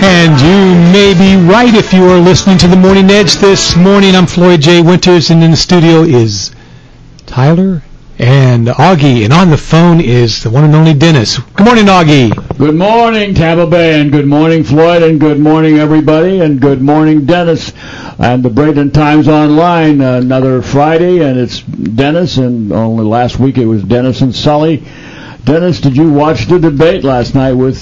And you may be right if you are listening to The Morning Edge this morning. I'm Floyd J. Winters, and in the studio is Tyler and Augie. And on the phone is the one and only Dennis. Good morning, Augie. Good morning, Tampa Bay, and good morning, Floyd, and good morning, everybody, and good morning, Dennis. And the Braden Times Online, another Friday, and it's Dennis, and only last week it was Dennis and Sully. Dennis, did you watch the debate last night with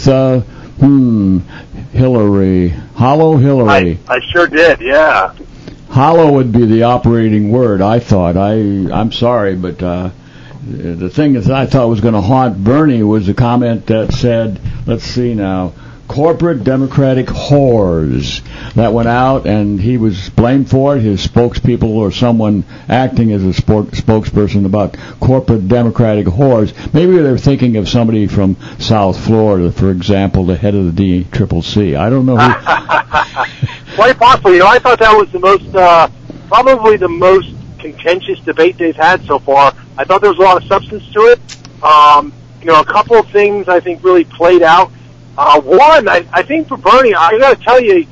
Hillary? Hollow Hillary. I sure did, yeah. Hollow would be the operating word, I thought. I'm sorry, but the thing that I thought was going to haunt Bernie was a comment that said, let's see now, corporate Democratic whores. That went out, and he was blamed for it. His spokespeople or someone acting as a spokesperson about corporate Democratic whores. Maybe they're thinking of somebody from South Florida, for example, the head of the DCCC. I don't know who. Quite possibly. I thought that was the most, probably the most contentious debate they've had so far. I thought there was a lot of substance to it. A couple of things I think really played out. One, I think for Bernie, I got to tell you,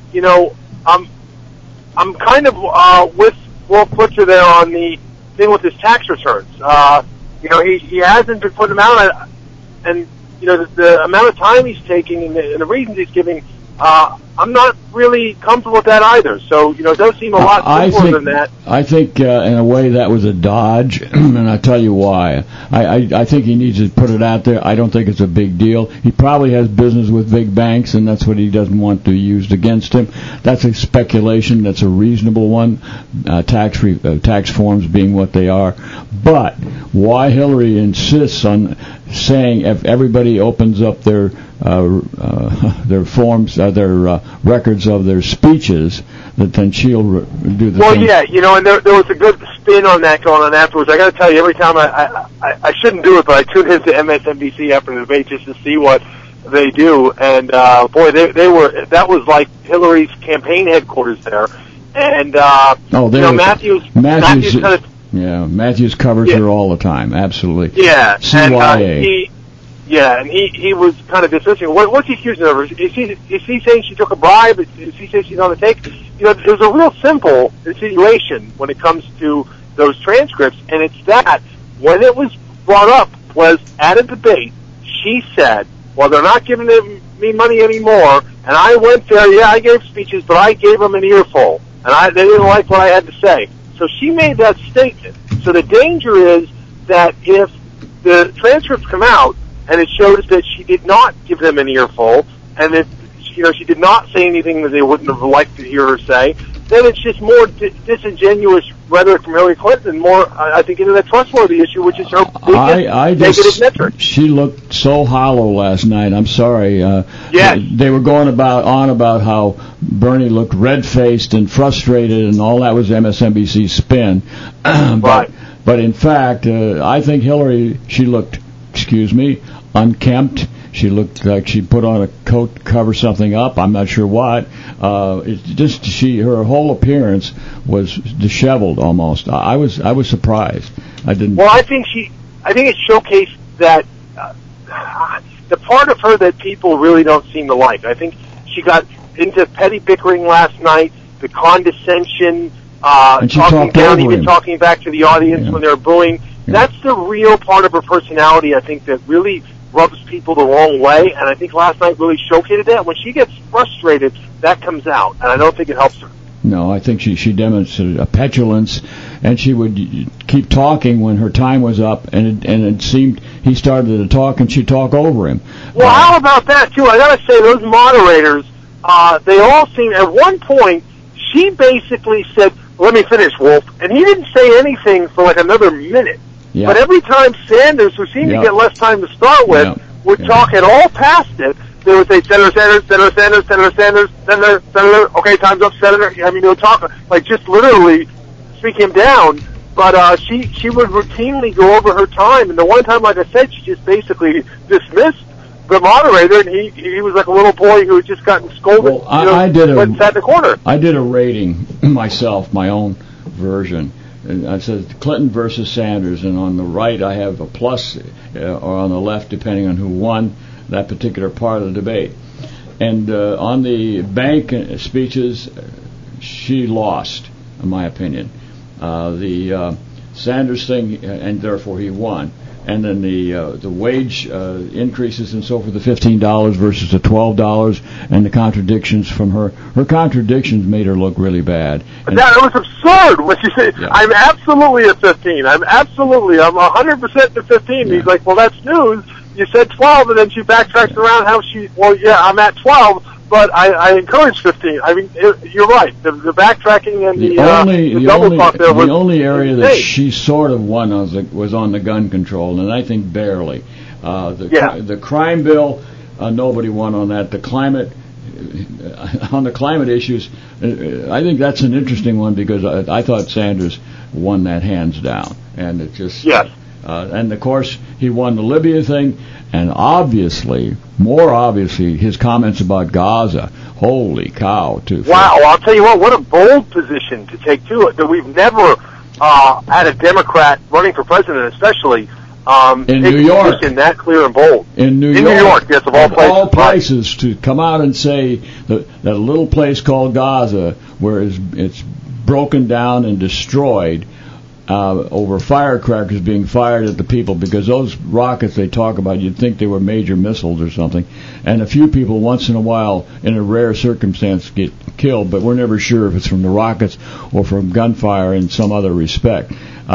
I'm kind of with Wolf Blitzer there on the thing with his tax returns. He hasn't been putting them out, and the amount of time he's taking and the reasons he's giving, I'm not really comfortable with that either. So, it does seem a lot simpler than that. I think, in a way, that was a dodge, and I'll tell you why. I think he needs to put it out there. I don't think it's a big deal. He probably has business with big banks, and that's what he doesn't want to be used against him. That's a speculation. That's a reasonable one, tax forms being what they are. But why Hillary insists on saying if everybody opens up their forms, their records of their speeches, that then she'll do the Well, thing. yeah, and there was a good spin on that going on afterwards. I got to tell you, every time I shouldn't do it, but I tune into MSNBC after the debate just to see what they do. And boy, that was like Hillary's campaign headquarters there. And Matthews kind of. Yeah, Matthews covers her all the time. Absolutely. Yeah, CYA. And he was kind of dismissing. What's he accusing of? Is he saying she took a bribe? Is he saying she's on the take? There's a real simple insinuation when it comes to those transcripts, and it's that when it was brought up was at a debate, she said, well, they're not giving me money anymore, and I went there, yeah, I gave speeches, but I gave them an earful, and they didn't like what I had to say. So she made that statement. So the danger is that if the transcripts come out, and it shows that she did not give them an earful, and that she did not say anything that they wouldn't have liked to hear her say, then it's just more disingenuous rhetoric from Hillary Clinton, more, I think, into the trustworthy issue, which is her biggest negative metric. She looked so hollow last night. I'm sorry. Yes. They were going on about how Bernie looked red-faced and frustrated, and all that was MSNBC's spin. But in fact, I think Hillary, she looked, unkempt. She looked like she put on a coat to cover something up. I'm not sure what. Her whole appearance was disheveled almost. I was surprised. I didn't. Well, I think it showcased that the part of her that people really don't seem to like. I think she got into petty bickering last night, the condescension, talking down, even talking back to the audience when they were booing. That's the real part of her personality, I think, that really rubs people the wrong way, and I think last night really showcased that. When she gets frustrated, that comes out, and I don't think it helps her. No, I think she demonstrated a petulance, and she would keep talking when her time was up, and it seemed he started to talk, and she'd talk over him. Well, how about that, too? I got to say, those moderators, they all seemed, at one point, she basically said, let me finish, Wolf, and he didn't say anything for like another minute. Yeah. But every time Sanders, who seemed to get less time to start with, would talk at all past it, they would say, Senator Sanders, Senator Sanders, Senator Sanders, Senator, okay, time's up, Senator. I mean, they would talk, like, just literally speak him down. But she would routinely go over her time, and the one time, like I said, she just basically dismissed the moderator, and he was like a little boy who had just gotten scolded. Well, I did and sat in the corner. I did a rating myself, my own version. And I said Clinton versus Sanders, and on the right I have a plus, or on the left, depending on who won that particular part of the debate. And on the bank speeches, she lost, in my opinion. The Sanders thing, and therefore he won. And then the wage increases and so forth, the $15 versus the $12, and the contradictions from her. Her contradictions made her look really bad. And that was absurd when she said, yeah. I'm absolutely at 15. I'm 100% at 15. Yeah. He's like, well, that's news. You said 12, and then she backtracks around how I'm at 12. But I encourage 15. I mean, you're right. The backtracking and the double talk there was the only area that she sort of won was on the gun control, and I think barely. The crime bill, nobody won on that. The climate, on the climate issues, I think that's an interesting one because I thought Sanders won that hands down, and it just yes. And of course he won the Libya thing. And more obviously, his comments about Gaza. Holy cow, too. Wow, I'll tell you what a bold position to take, too. That we've never had a Democrat running for president, especially, in New York. That clear and bold. In New York, yes, of all places. To come out and say that a little place called Gaza, where it's broken down and destroyed, over firecrackers being fired at the people, because those rockets they talk about, you'd think they were major missiles or something, and a few people once in a while in a rare circumstance get killed, but we're never sure if it's from the rockets or from gunfire in some other respect.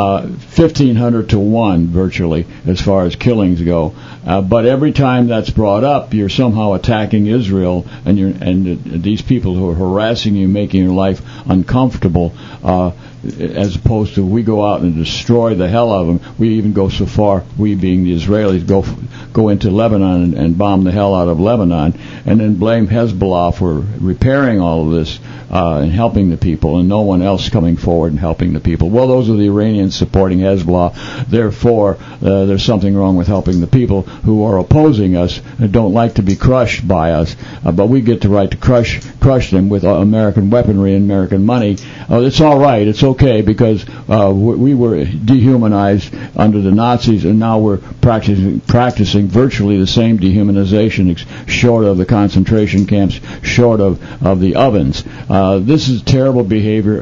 1,500 to 1 virtually as far as killings go, but every time that's brought up, you're somehow attacking Israel, and these people who are harassing you, making your life uncomfortable, as opposed to we go out and destroy the hell out of them. We even go so far, we being the Israelis, go into Lebanon and bomb the hell out of Lebanon, and then blame Hezbollah for repairing all of this and helping the people, and no one else coming forward and helping the people. Well, those are the Iranians supporting Hezbollah. Therefore, there's something wrong with helping the people who are opposing us and don't like to be crushed by us. But we get the right to crush them with American weaponry and American money. It's all right. It's okay, because we were dehumanized under the Nazis, and now we're practicing virtually the same dehumanization, short of the concentration camps, short of the ovens. This is terrible behavior,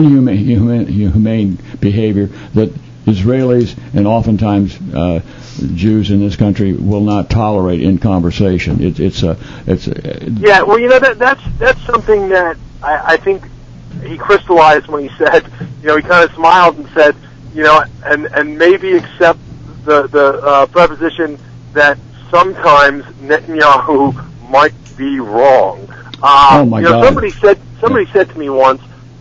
inhumane behavior that Israelis and oftentimes Jews in this country will not tolerate in conversation. Yeah, well, that's something that I think he crystallized when he said, he kind of smiled and said, and maybe accept the preposition that sometimes Netanyahu might be wrong. Oh my God! Somebody said to me once,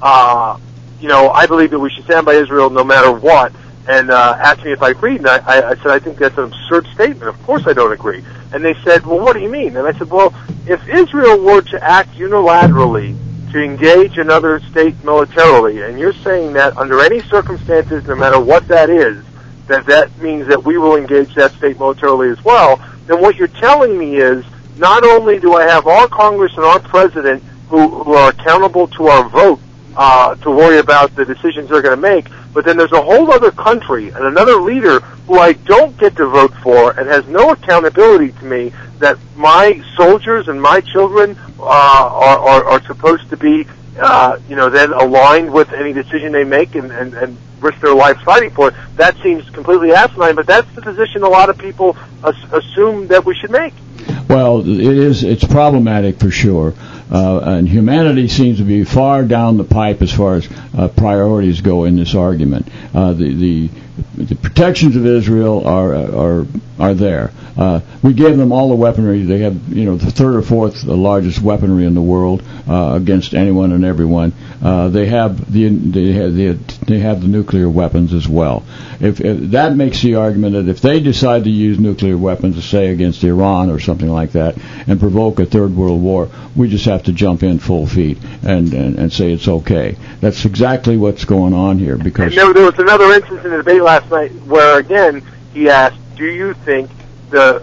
I believe that we should stand by Israel no matter what, and asked me if I agreed, and I said I think that's an absurd statement. Of course I don't agree. And they said, well, what do you mean? And I said, well, if Israel were to act unilaterally to engage another state militarily, and you're saying that under any circumstances, no matter what that is, that means that we will engage that state militarily as well, then what you're telling me is not only do I have our Congress and our President who are accountable to our vote to worry about the decisions they're going to make, but then there's a whole other country and another leader who I don't get to vote for and has no accountability to me, that my soldiers and my children are supposed to be, then aligned with any decision they make and risk their lives fighting for it. That seems completely asinine, but that's the position a lot of people assume that we should make. Well, it's problematic for sure. And humanity seems to be far down the pipe as far as priorities go in this argument. The protections of Israel are there. We gave them all the weaponry. They have, the third or fourth largest weaponry in the world against anyone and everyone. They have the nuclear weapons as well. If that makes the argument that if they decide to use nuclear weapons, say against Iran or something like that, and provoke a third world war, we just have to jump in full feet and say it's okay. That's exactly what's going on here. Because there was another instance in the debate last night where again he asked, "Do you think the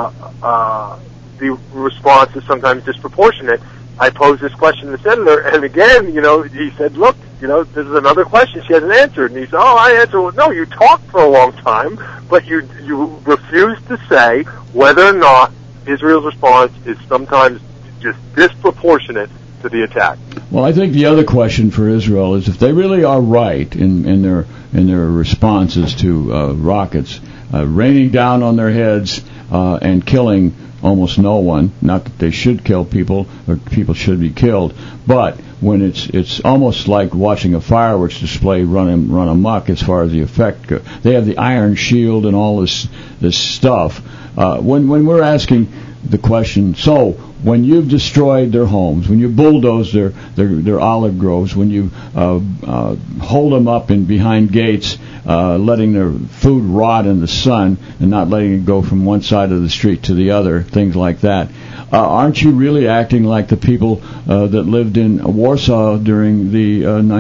response is sometimes disproportionate?" I posed this question to the senator, and again, he said, "Look, this is another question she hasn't answered." And he said, "Oh, I answered." Well, no, you talked for a long time, but you refused to say whether or not Israel's response is sometimes just disproportionate to the attack. Well, I think the other question for Israel is if they really are right in their responses to rockets raining down on their heads and killing almost no one. Not that they should kill people or people should be killed, but when it's almost like watching a fireworks display run amok as far as the effect goes. They have the Iron Shield and all this stuff. When we're asking the question, so when you've destroyed their homes, when you bulldoze their olive groves, when you hold them up behind gates, letting their food rot in the sun and not letting it go from one side of the street to the other, things like that, aren't you really acting like the people that lived in Warsaw during the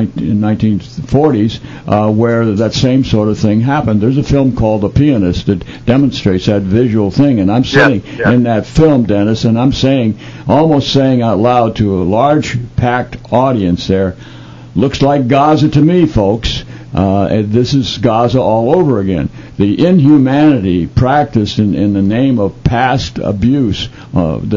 1940s, where that same sort of thing happened? There's a film called The Pianist that demonstrates that visual thing, and I'm sitting in that film, Dennis, and I'm almost saying out loud to a large packed audience there, looks like Gaza to me, folks. This is Gaza all over again. The inhumanity practiced in the name of past abuse and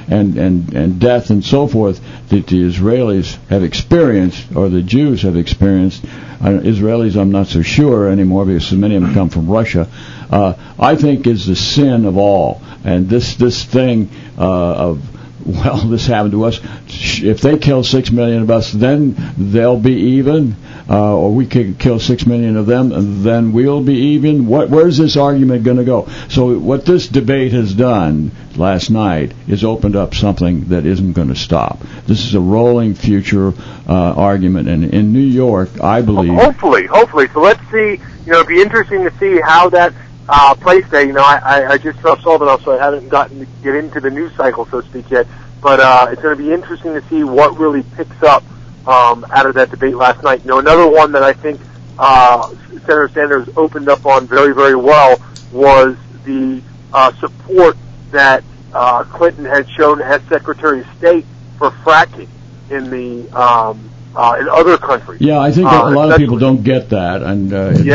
death and so forth that the Israelis have experienced, or the Jews have experienced. Israelis, I'm not so sure anymore because so many of them come from Russia. I think is the sin of all, and this thing of, well, this happened to us. If they kill 6 million of us, then they'll be even, or we could kill 6 million of them, and then we'll be even. Where's this argument going to go? So what this debate has done last night is opened up something that isn't going to stop. This is a rolling future argument, and in New York, I believe. Hopefully. So let's see. It'd be interesting to see how that plays there. I just saw it off, so I haven't gotten to get into the news cycle, so to speak, yet. But it's going to be interesting to see what really picks up out of that debate last night. Another one that I think Senator Sanders opened up on very, very well was the support that Clinton had shown as Secretary of State for fracking in the in other countries. Yeah, I think a lot of people don't get that, and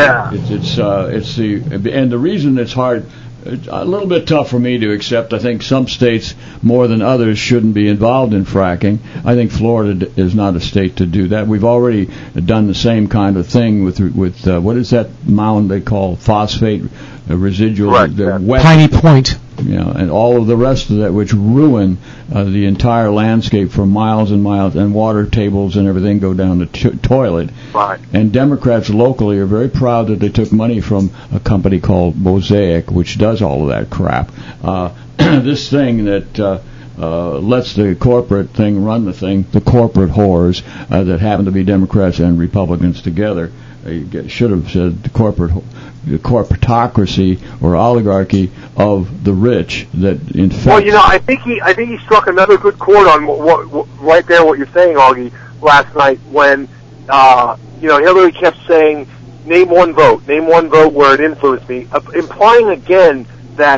and the reason it's hard. It's a little bit tough for me to accept. I think some states more than others shouldn't be involved in fracking. I think Florida is not a state to do that. We've already done the same kind of thing with what is that mound they call phosphate residual, wet Piney Point. And all of the rest of that, which ruin the entire landscape for miles and miles, and water tables and everything go down the toilet. Right. And Democrats locally are very proud that they took money from a company called Mosaic, which does all of that crap. This thing that lets the corporate thing run the thing, the corporate whores that happen to be Democrats and Republicans together. Should have said the corporatocracy or oligarchy of the rich that infects. Well, I think he struck another good chord on what right there what you're saying, Augie, last night when Hillary kept saying, name one vote where it influenced me, implying again that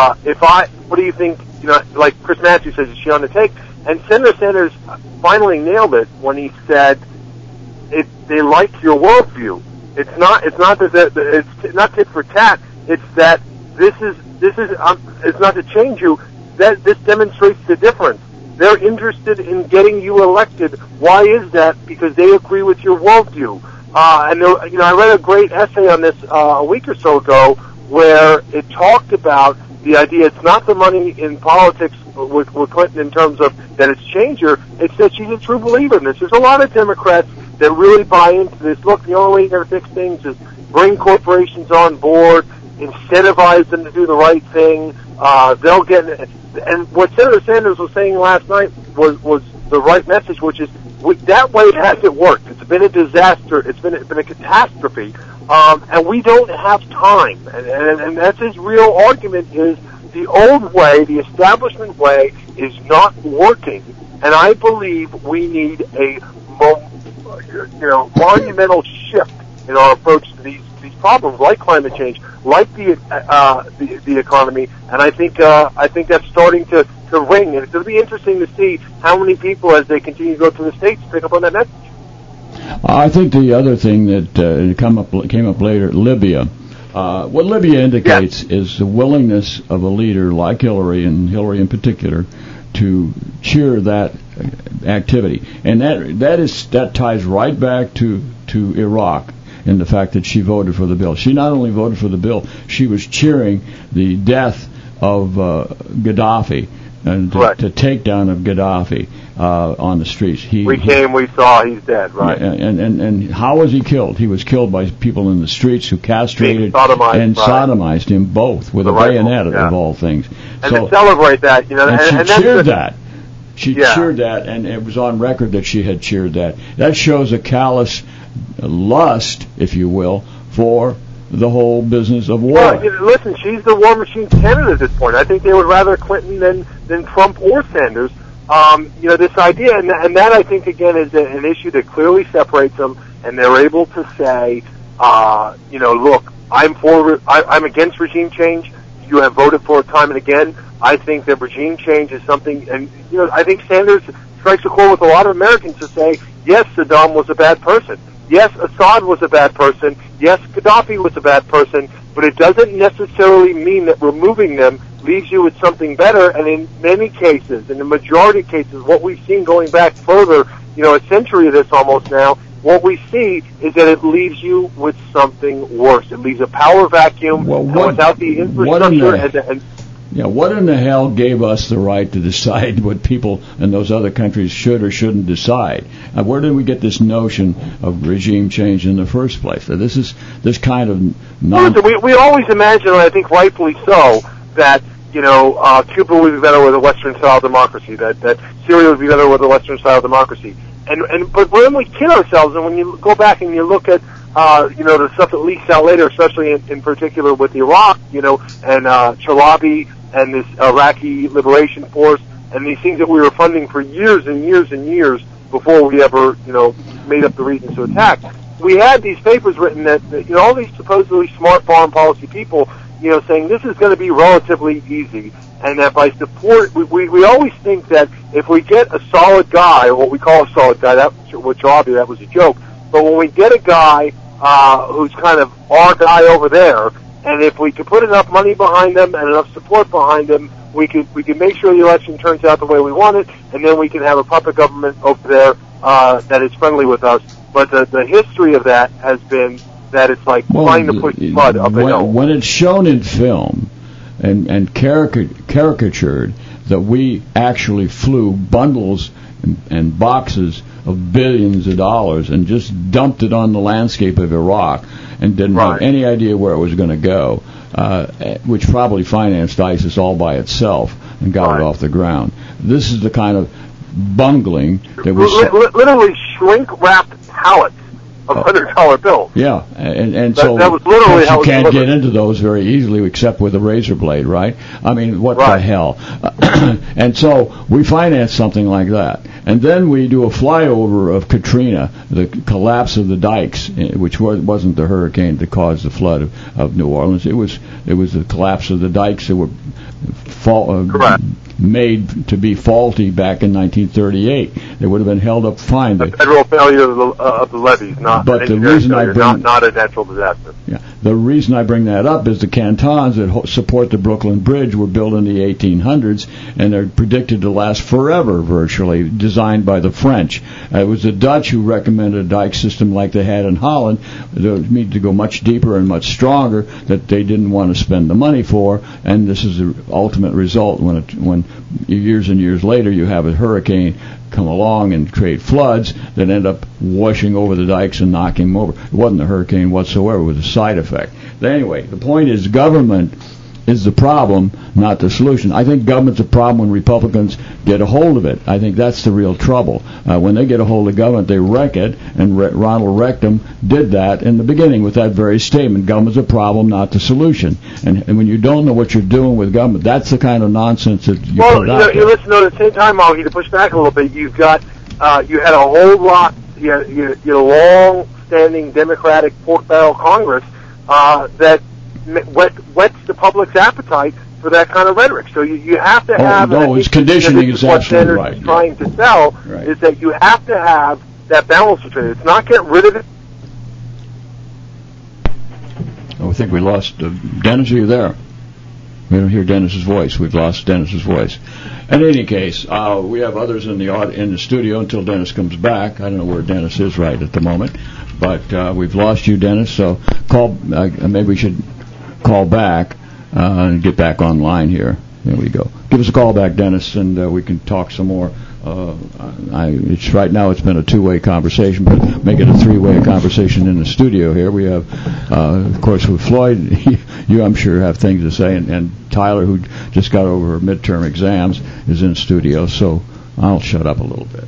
what do you think? Like Chris Matthews says, is she on the take? And Senator Sanders finally nailed it when he said, they like your worldview. It's not that it's not tit for tat. It's that this is it's not to change you. That this demonstrates the difference. They're interested in getting you elected. Why is that? Because they agree with your worldview. And I read a great essay on this a week or so ago where it talked about the idea. It's not the money in politics with Clinton in terms of that it's changed her. It's that she's a true believer in this. There's a lot of Democrats that really buy into this. Look, the only way you're going to fix things is bring corporations on board, incentivize them to do the right thing. They'll get. And what Senator Sanders was saying last night was the right message, which is that way it hasn't worked. It's been a disaster. It's been a catastrophe, and we don't have time. And that's his real argument: is the old way, the establishment way, is not working. And I believe we need a monumental shift in our approach to these problems, like climate change, like the economy, and I think that's starting to ring. And it'll be interesting to see how many people, as they continue to go through the states, pick up on that message. I think the other thing that came up later, Libya. What Libya indicates is the willingness of a leader like Hillary, and Hillary in particular, to cheer that activity, and that ties right back to Iraq in the fact that she voted for the bill. She not only voted for the bill, she was cheering the death of Gaddafi and to take down of Gaddafi on the streets. We saw, he's dead, right? And how was he killed? He was killed by people in the streets who castrated and sodomized him both with a bayonet of all things. And to celebrate that, and she cheered that. She cheered that, and it was on record that she had cheered that. That shows a callous lust, if you will, for the whole business of war. Well, listen, she's the war machine candidate at this point. I think they would rather Clinton than Trump or Sanders. This idea, and that I think again is an issue that clearly separates them, and they're able to say, look, I'm against regime change. You have voted for it time and again. I think that regime change is something, and I think Sanders strikes a chord with a lot of Americans to say, yes, Saddam was a bad person. Yes, Assad was a bad person. Yes, Gaddafi was a bad person. But it doesn't necessarily mean that removing them leaves you with something better. And in many cases, in the majority of cases, what we've seen going back further, a century of this almost now, what we see is that it leaves you with something worse. It leaves a power vacuum without the infrastructure what in the hell gave us the right to decide what people in those other countries should or shouldn't decide? Where did we get this notion of regime change in the first place? This kind of Listen, we always imagine, and I think rightfully so, that Cuba would be better with a Western-style democracy, that Syria would be better with a Western-style democracy. But when we kid ourselves, and when you go back and you look at the stuff that leaks out later, especially in particular with Iraq, and Chalabi and this Iraqi Liberation Force, and these things that we were funding for years and years and years before we ever, made up the reasons to attack. We had these papers written that all these supposedly smart foreign policy people, saying this is going to be relatively easy, and that by support, we always think that if we get a solid guy, or what we call a solid guy, with Chalabi, that was a joke, but when we get a guy who's kind of our guy over there, and if we could put enough money behind them and enough support behind them, we could make sure the election turns out the way we want it, and then we can have a puppet government over there that is friendly with us. But the history of that has been that it's like trying to push mud up a hill. When it's shown in film and caricatured that we actually flew bundles and boxes of billions of dollars and just dumped it on the landscape of Iraq and didn't have any idea where it was going to go, which probably financed ISIS all by itself and got it off the ground. This is the kind of bungling that was literally shrink-wrapped pallets of $100 bills. Yeah, and so that was literally how you can't get into those very easily except with a razor blade, right? I mean, what the hell? And so we finance something like that. And then we do a flyover of Katrina, the collapse of the dikes, which wasn't the hurricane that caused the flood of New Orleans. It was the collapse of the dikes that were made to be faulty back in 1938. They would have been held up fine. A federal failure of the levees, not a natural disaster. Yeah, the reason I bring that up is the cantons that support the Brooklyn Bridge were built in the 1800s, and they're predicted to last forever, virtually, designed by the French. It was the Dutch who recommended a dike system like they had in Holland, to go much deeper and much stronger, that they didn't want to spend the money for, and this is the ultimate result when years and years later you have a hurricane come along and create floods that end up washing over the dikes and knocking them over. It wasn't a hurricane whatsoever. It was a side effect. But anyway, the point is government is the problem, not the solution. I think government's a problem when Republicans get a hold of it. I think that's the real trouble. When they get a hold of government, they wreck it, and Ronald Reagan did that in the beginning with that very statement. Government's a problem, not the solution. And when you don't know what you're doing with government, that's the kind of nonsense that you put out there. You listen, at the same time, Augie, to push back a little bit, you've got, you had a whole lot, you had a long-standing Democratic pork barrel Congress that whets the public's appetite for that kind of rhetoric. So you have to have... it's conditioning is absolutely right. Trying to sell is that you have to have that balance between it. It's not get rid of it. I think we lost... Dennis, are you there? We don't hear Dennis's voice. We've lost Dennis's voice. In any case, we have others in the studio until Dennis comes back. I don't know where Dennis is right at the moment, but we've lost you, Dennis. So call. Maybe we should call back and get back online here. There we go. Give us a call back, Dennis, and we can talk some more. It's right now. It's been a two-way conversation, but make it a three-way conversation in the studio here. We have, of course, with Floyd. You, I'm sure, have things to say, and Tyler, who just got over her midterm exams, is in studio. So I'll shut up a little bit.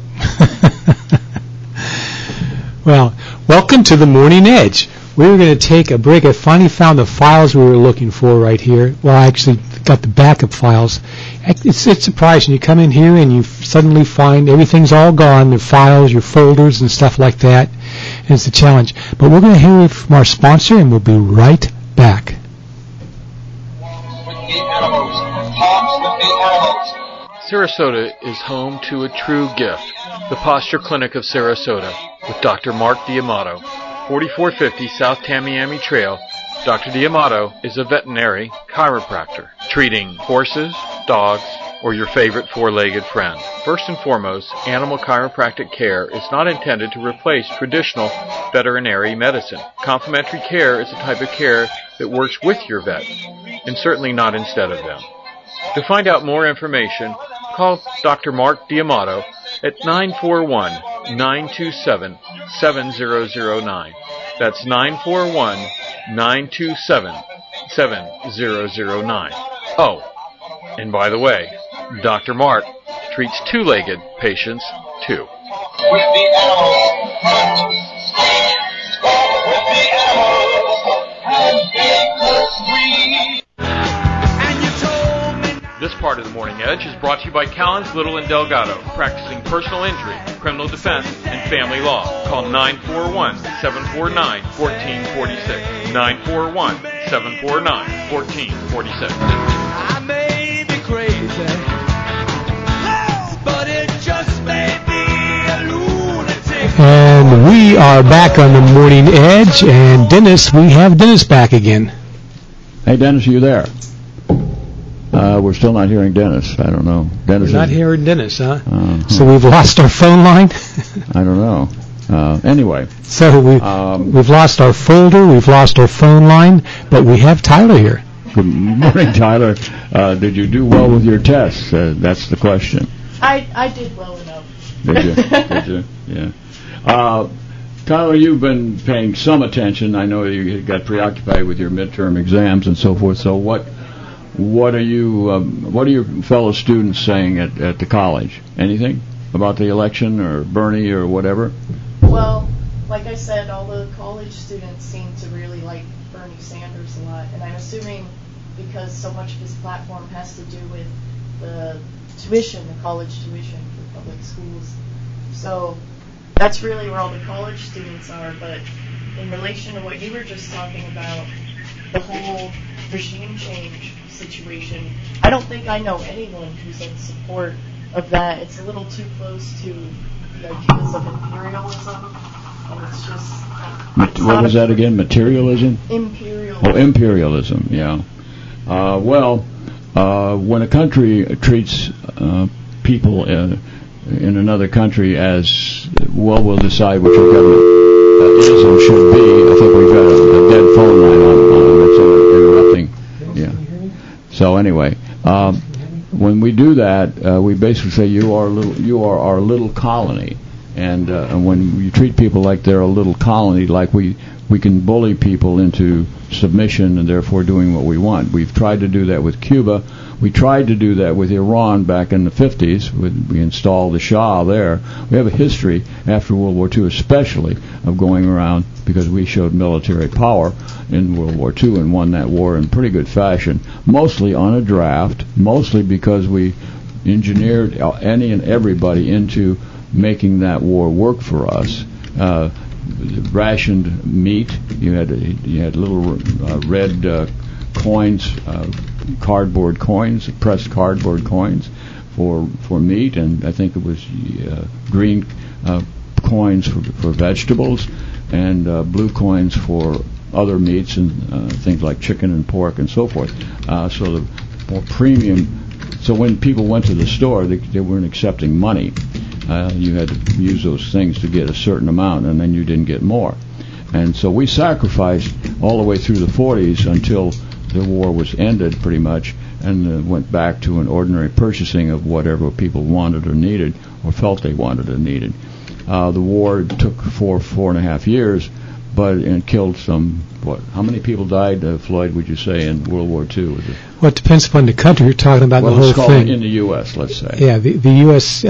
Well, welcome to the Morning Edge. We were going to take a break. I finally found the files we were looking for right here. Well, I actually got the backup files. It's surprising. You come in here and you suddenly find everything's all gone, the files, your folders, and stuff like that. And it's a challenge. But we're going to hear from our sponsor, and we'll be right back. Sarasota is home to a true gift, the Posture Clinic of Sarasota, with Dr. Mark D'Amato, 4450 South Tamiami Trail. Dr. D'Amato is a veterinary chiropractor, treating horses, dogs, or your favorite four-legged friend. First and foremost, animal chiropractic care is not intended to replace traditional veterinary medicine. Complementary care is a type of care that works with your vet, and certainly not instead of them. To find out more information, call Dr. Mark D'Amato at 941-927-7009. That's 941-927-7009. Oh, and by the way, Dr. Mark treats two-legged patients, too. With the animals, with the animals, and sweet. This part of the Morning Edge is brought to you by Callens, Little, and Delgado, practicing personal injury, criminal defense, and family law. Call 941-749-1446. 941-749-1446. I may be crazy, but it just may be a lunatic. And we are back on the Morning Edge, and Dennis, we have Dennis back again. Hey, Dennis, are you there? We're still not hearing Dennis. I don't know. Dennis, we're not hearing Dennis, huh? So we've lost our phone line? I don't know. Anyway. So we've lost our folder, we've lost our phone line, but we have Tyler here. Good morning, Tyler. Did you do well with your tests? That's the question. I did well enough. Did you? Did you? Yeah. Tyler, you've been paying some attention. I know you got preoccupied with your midterm exams and so forth. So what are your fellow students saying at the college? Anything about the election or Bernie or whatever? Well, like I said, all the college students seem to really like Bernie Sanders a lot, and I'm assuming because so much of his platform has to do with the tuition, the college tuition for public schools. So that's really where all the college students are. But in relation to what you were just talking about, the whole regime change situation, I don't think I know anyone who's in support of that. It's a little too close to the ideas of imperialism, and it's just... What was that again? Materialism? Imperialism. Oh, imperialism, yeah. When a country treats people in another country as, well, we'll decide what your government is or should be. I think we've got a dead phone line on that's interrupting. Yeah. So anyway, when we do that, we basically say you are our little colony, and when you treat people like they're a little colony, like we can bully people into submission and therefore doing what we want. We've tried to do that with Cuba. We tried to do that with Iran back in the 50s. We installed the Shah there. We have a history after World War II especially of going around because we showed military power in World War II and won that war in pretty good fashion, mostly on a draft, mostly because we engineered any and everybody into making that war work for us. Rationed meat. You had little red coins, cardboard coins, pressed cardboard coins for meat, and I think it was green coins for vegetables, and blue coins for other meats and things like chicken and pork and so forth. So the more premium. So when people went to the store, they weren't accepting money. You had to use those things to get a certain amount, and then you didn't get more. And so we sacrificed all the way through the 40s until the war was ended, pretty much, and went back to an ordinary purchasing of whatever people wanted or needed or felt they wanted or needed. The war took 4.5 years, but it killed some. How many people died, Floyd, would you say, in World War II? Well, it depends upon the country. You're talking about the whole thing. In the U.S., let's say. Yeah, the U.S.,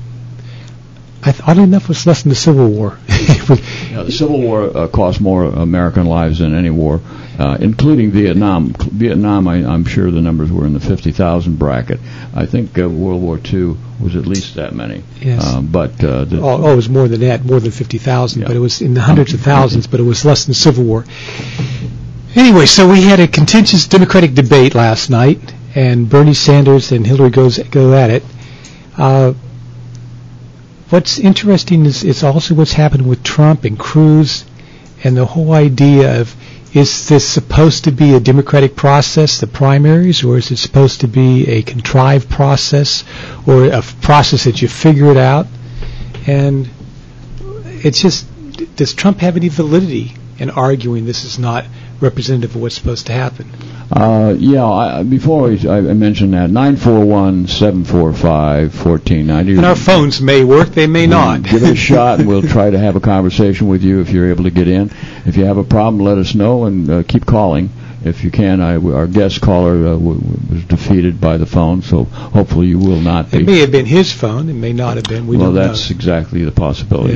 oddly enough, was less than the Civil War. The Civil War cost more American lives than any war, including Vietnam. Vietnam, I'm sure the numbers were in the 50,000 bracket. I think World War II was at least that many. Yes. It was more than that, more than 50,000, yeah. But it was in the hundreds of thousands, but it was less than the Civil War. Anyway, so we had a contentious Democratic debate last night, and Bernie Sanders and Hillary go at it. What's interesting is also what's happened with Trump and Cruz, and the whole idea of, is this supposed to be a democratic process, the primaries, or is it supposed to be a contrived process, or a process that you figure it out? And it's just, does Trump have any validity in arguing this is not representative of what's supposed to happen? Before I mentioned that, 941-745-1490. And our phones may work, they may not. Give it a shot, and we'll try to have a conversation with you if you're able to get in. If you have a problem, let us know, and keep calling. If you can, our guest caller was defeated by the phone, so hopefully you will not be. It may have been his phone. It may not have been. We don't know. Well, that's exactly the possibility. Yeah.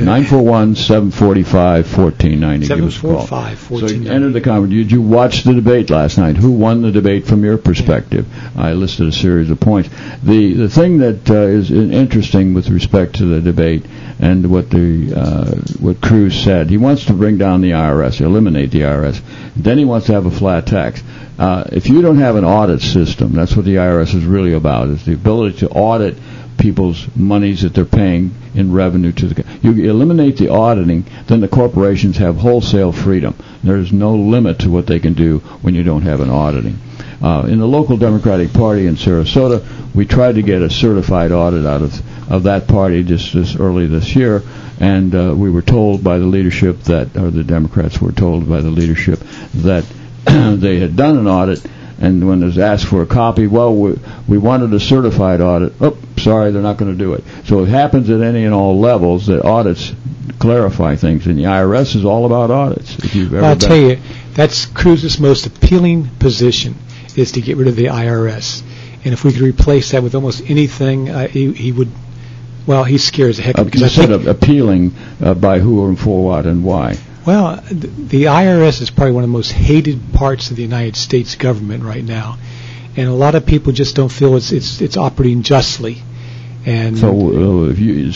941-745-1490. 745-1490. So you entered the conversation. Did you watch the debate last night? Who won the debate from your perspective? Yeah. I listed a series of points. The thing that is interesting with respect to the debate and what Cruz said, he wants to bring down the IRS, eliminate the IRS. Then he wants to have a flat tax. If you don't have an audit system, that's what the IRS is really about, is the ability to audit people's monies that they're paying in revenue to the. You eliminate the auditing, then the corporations have wholesale freedom. There's no limit to what they can do when you don't have an auditing. In the local Democratic Party in Sarasota, we tried to get a certified audit out of that party just early this year, and we were told by the leadership the Democrats were told by the leadership that they had done an audit, and when it was asked for a copy, we wanted a certified audit. Oh, sorry, they're not going to do it. So it happens at any and all levels that audits clarify things, and the IRS is all about audits. If you've ever tell you, that's Cruz's most appealing position, is to get rid of the IRS. And if we could replace that with almost anything, he would. Well, he scares the heck out of me. You said appealing by who and for what and why? Well, the IRS is probably one of the most hated parts of the United States government right now, and a lot of people just don't feel it's operating justly. And you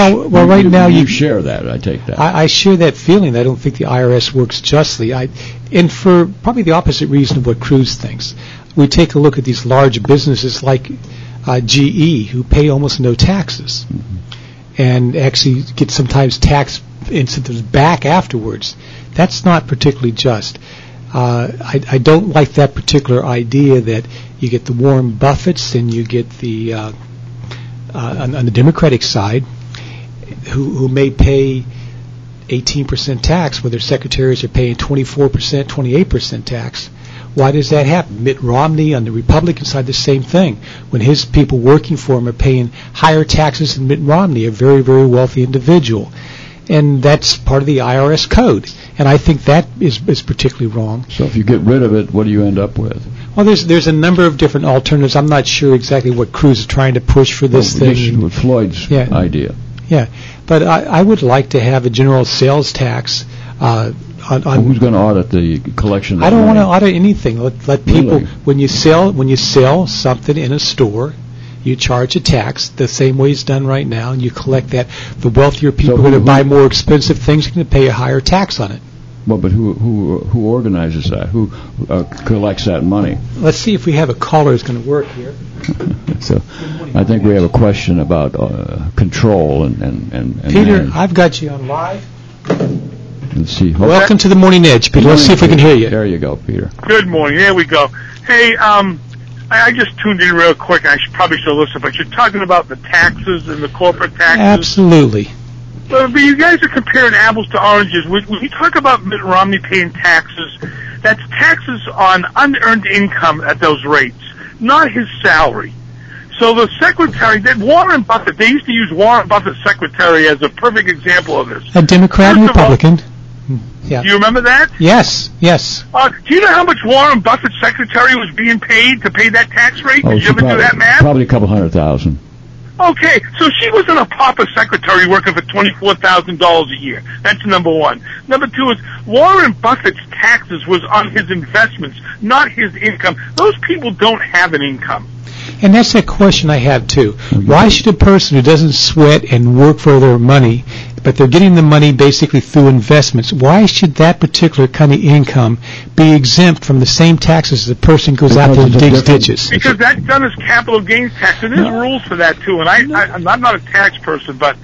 share that. I take that. I share that feeling. I don't think the IRS works justly. And for probably the opposite reason of what Cruz thinks. We take a look at these large businesses like GE, who pay almost no taxes, and actually get sometimes tax incentives back afterwards. That's not particularly just. I don't like that particular idea that you get the Warren Buffetts and you get the on the Democratic side who may pay 18% tax, where their secretaries are paying 24%, 28% tax. Why does that happen? Mitt Romney on the Republican side, the same thing. When his people working for him are paying higher taxes than Mitt Romney, a very, very wealthy individual. And that's part of the IRS code. And I think that is particularly wrong. So if you get rid of it, what do you end up with? Well, there's a number of different alternatives. I'm not sure exactly what Cruz is trying to push for this thing. With Floyd's idea. Yeah. But I would like to have a general sales tax who's going to audit the collection of I don't want to audit anything. Let people, really? when you sell something in a store, you charge a tax the same way it's done right now, and you collect that. The wealthier people who are going to buy more expensive things are going to pay a higher tax on it. Well, but who organizes that? Who collects that money? Let's see if we have a caller who's going to work here. So, I think we have a question about control and Peter, I've got you on live. Let's see. Welcome to the Morning Edge, Peter. Let's see if we can hear you. There you go, Peter. Good morning. Here we go. Hey, I just tuned in real quick. I probably should listen, but you're talking about the taxes and the corporate taxes. Absolutely. But you guys are comparing apples to oranges. When you talk about Mitt Romney paying taxes, that's taxes on unearned income at those rates, not his salary. So the secretary, that Warren Buffett, they used to use Warren Buffett's secretary as a perfect example of this. A Democrat and Republican. Yeah. Do you remember that? Yes. Do you know how much Warren Buffett's secretary was being paid to pay that tax rate? Did you ever do that math? Probably a couple $100,000. Okay, so she wasn't a pauper secretary working for $24,000 a year. That's number one. Number two is Warren Buffett's taxes was on his investments, not his income. Those people don't have an income. And that's a question I have too. Why should a person who doesn't sweat and work for their money, but they're getting the money basically through investments, why should that particular kind of income be exempt from the same taxes as the person goes out there and digs ditches? Because that's done as capital gains tax, and there's rules for that too. And I'm not a tax person, but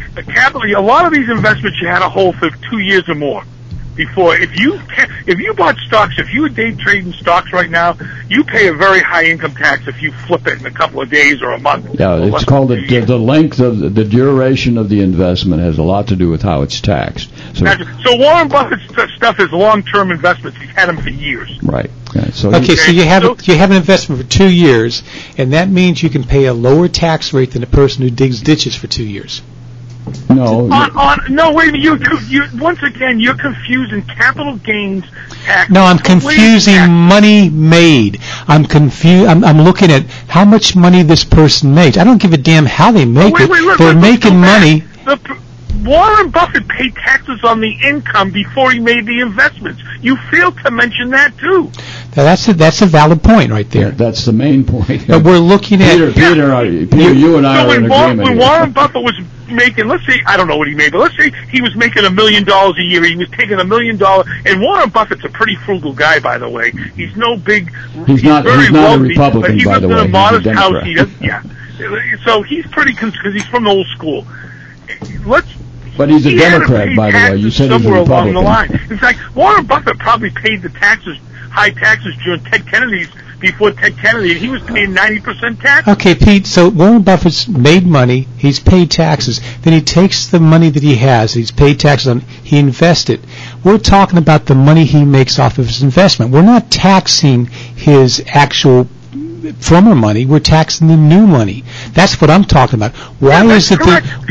a lot of these investments you had to hold for 2 years or more. Before, if you bought stocks, if you were day trading stocks right now, you pay a very high income tax if you flip it in a couple of days or a month. Yeah, it's called the length of the duration of the investment has a lot to do with how it's taxed. So Warren Buffett's stuff is long-term investments. He's had them for years. Right. Yeah, so you have an investment for 2 years, and that means you can pay a lower tax rate than a person who digs ditches for 2 years. No. No, wait a minute. You once again, you're confusing capital gains tax. No, I'm confusing money made. I'm confused. I'm looking at how much money this person makes. I don't give a damn how they make it. They're making money. Warren Buffett paid taxes on the income before he made the investments. You failed to mention that too. Now that's a valid point right there. Yeah, that's the main point. But we're looking at Peter, you and I are in agreement. When Warren Buffett was making, let's say, I don't know what he made, but let's say he was making $1 million a year. He was taking $1 million, and Warren Buffett's a pretty frugal guy, by the way. He's no big. He's not very a wealthy, Republican, but he by the way. lives in a modest He's a house. Democrat. So he's pretty, because he's from the old school. But he's a Democrat, by the way. You said he's a Republican. Somewhere along the line. In fact, Warren Buffett probably paid the high taxes during Ted Kennedy's, before Ted Kennedy, and he was paying 90% tax. Okay, Pete, so Warren Buffett's made money, he's paid taxes, then he takes the money that he has, he's paid taxes on, he invests it. We're talking about the money he makes off of his investment. We're not taxing his actual former money, we're taxing the new money. That's what I'm talking about. Why is the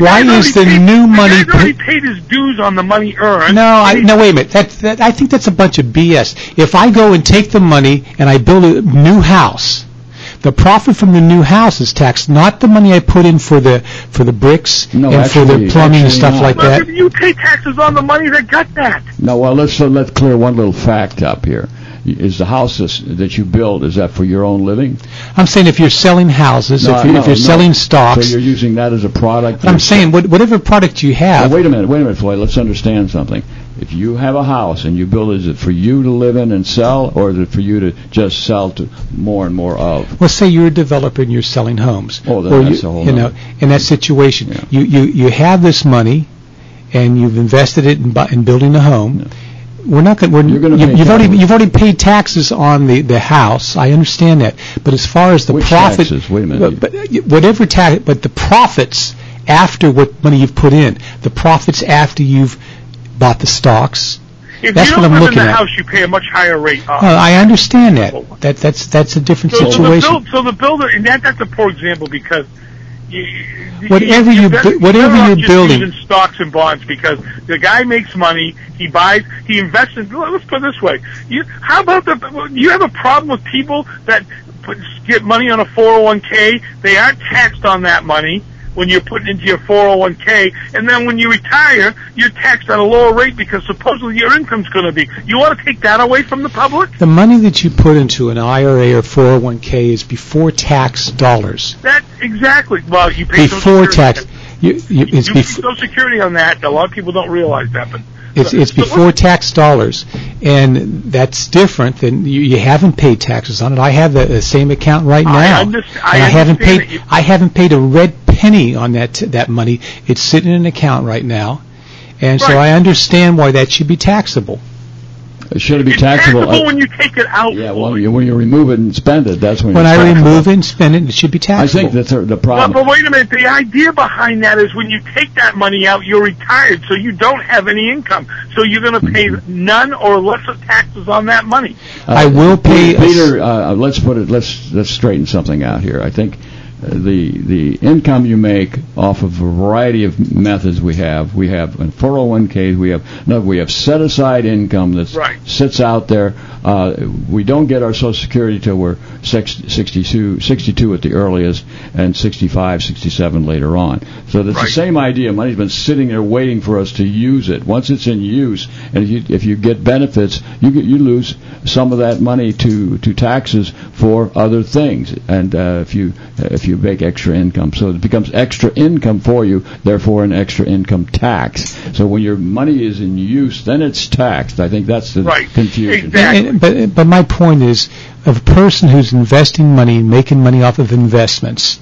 new money? He's already paid his dues on the money earned. No, wait a minute. I think that's a bunch of BS. If I go and take the money and I build a new house, the profit from the new house is taxed, not the money I put in for the bricks for the plumbing and stuff like that. You pay taxes on the money that got that. No, well, let's clear one little fact up here. Is the house that you build, is that for your own living? I'm saying if you're selling houses, if you're selling stocks. So you're using that as a product? But I'm saying whatever product you have. Well, wait a minute, Floyd. Let's understand something. If you have a house and you build it, is it for you to live in and sell, or is it for you to just sell to more and more of? Well, say you're a developer and you're selling homes. Oh, then that's a whole in that situation. Yeah. You have this money, and you've invested it in building a home. Yeah. You've already paid taxes on the house. I understand that, but as far as the profit, taxes? Wait a minute. But the profits after what money you've put in, the profits after you've bought the stocks. That's what I'm looking at. If you don't live in the house, you pay a much higher rate. I understand that. That's a different situation. So the builder, and that's a poor example because. Whatever you're building, using stocks and bonds, because the guy makes money, he invests in. Let's put it this way: you have a problem with people that get money on a 401k? They aren't taxed on that money when you're putting into your 401k, and then when you retire, you're taxed at a lower rate because supposedly your income's going to be. You want to take that away from the public? The money that you put into an IRA or 401k is before tax dollars. That exactly. Well, you pay before tax. You pay Social Security on that. A lot of people don't realize that, but. It's before tax dollars, and that's different than you haven't paid taxes on it. I have the same account right now, and I haven't paid a red penny on that money. It's sitting in an account right now, and so I understand why that should be taxable. Should it be It's taxable? when you take it out. Yeah, well, when you remove it and spend it, that's when When it's I taxable. remove it and spend it, it should be I taxable. think that's the problem. But wait a minute. The idea behind that is when you take that money out, you're retired, so you don't have any income. So you're going to pay none or less of taxes on that money. I will pay. Peter, let's put it. Let's straighten something out here. I think the income you make off of a variety of methods we have in 401ks, we have set aside income that Right. sits out there. We don't get our Social Security till we're 62 at the earliest, and 65, 67 later on. So it's the same idea. Money's been sitting there waiting for us to use it. Once it's in use, and if you get benefits, you lose some of that money to taxes for other things, and if you make extra income, so it becomes extra income for you, therefore an extra income tax. So when your money is in use, then it's taxed. I think that's the confusion. Exactly. But my point is, of a person who's investing money, making money off of investments,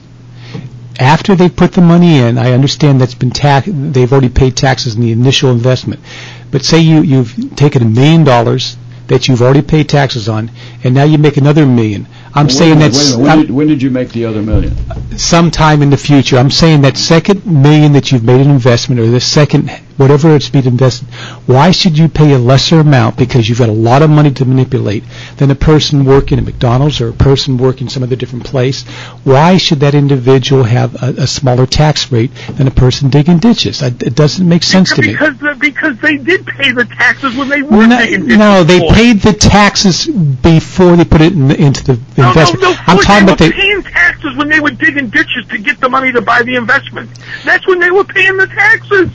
after they put the money in, I understand that's been they've already paid taxes in the initial investment. But say you've taken $1 million that you've already paid taxes on, and now you make another $1 million. I'm saying that's when did you make the other $1 million? Sometime in the future. I'm saying that second $1 million that you've made an investment, or the second whatever it's been invested, why should you pay a lesser amount because you've got a lot of money to manipulate than a person working at McDonald's or a person working some other different place? Why should that individual have a smaller tax rate than a person digging ditches? It doesn't make sense to me. Because they did pay the taxes when they were digging ditches. No, they paid the taxes before they put it into the investment. I'm talking about they were paying taxes when they were digging ditches to get the money to buy the investment. That's when they were paying the taxes.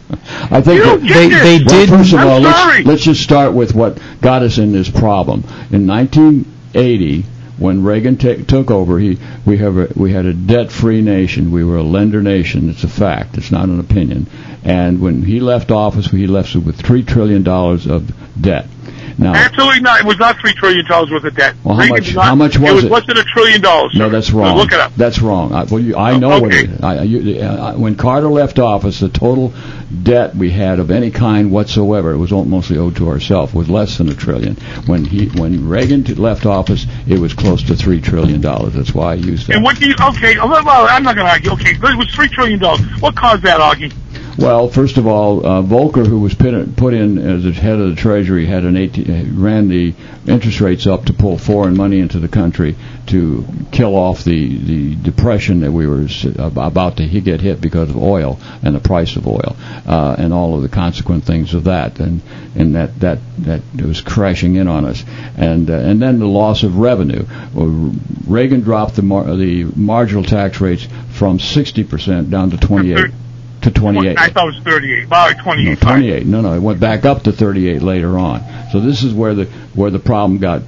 I think they did. First of all, let's just start with what got us in this problem. In 1980, when Reagan took over, we had a debt-free nation. We were a lender nation. It's a fact. It's not an opinion. And when he left office, he left us with $3 trillion of debt. Now, absolutely not. It was not $3 trillion worth of debt. Well, how much was it? It was less than $1 trillion. Sir. No, that's wrong. So look it up. That's wrong. I know what it is. When Carter left office, the total debt we had of any kind whatsoever, it was mostly owed to ourselves, was less than $1 trillion. When Reagan left office, it was close to $3 trillion. That's why I used that. And what do you? Okay, well, I'm not going to argue. Okay, it was $3 trillion. What caused that, Augie? Well, first of all, Volcker, who was put in as the head of the Treasury, ran the interest rates up to pull foreign money into the country to kill off the depression that we were about to get hit because of oil and the price of oil and all of the consequent things of that, and that was crashing in on us, and then the loss of revenue. Reagan dropped the marginal tax rates from 60% down to 28. To 28. I thought it was 38. Well, 28. No, 28. No, it went back up to 38 later on. So this is where the problem got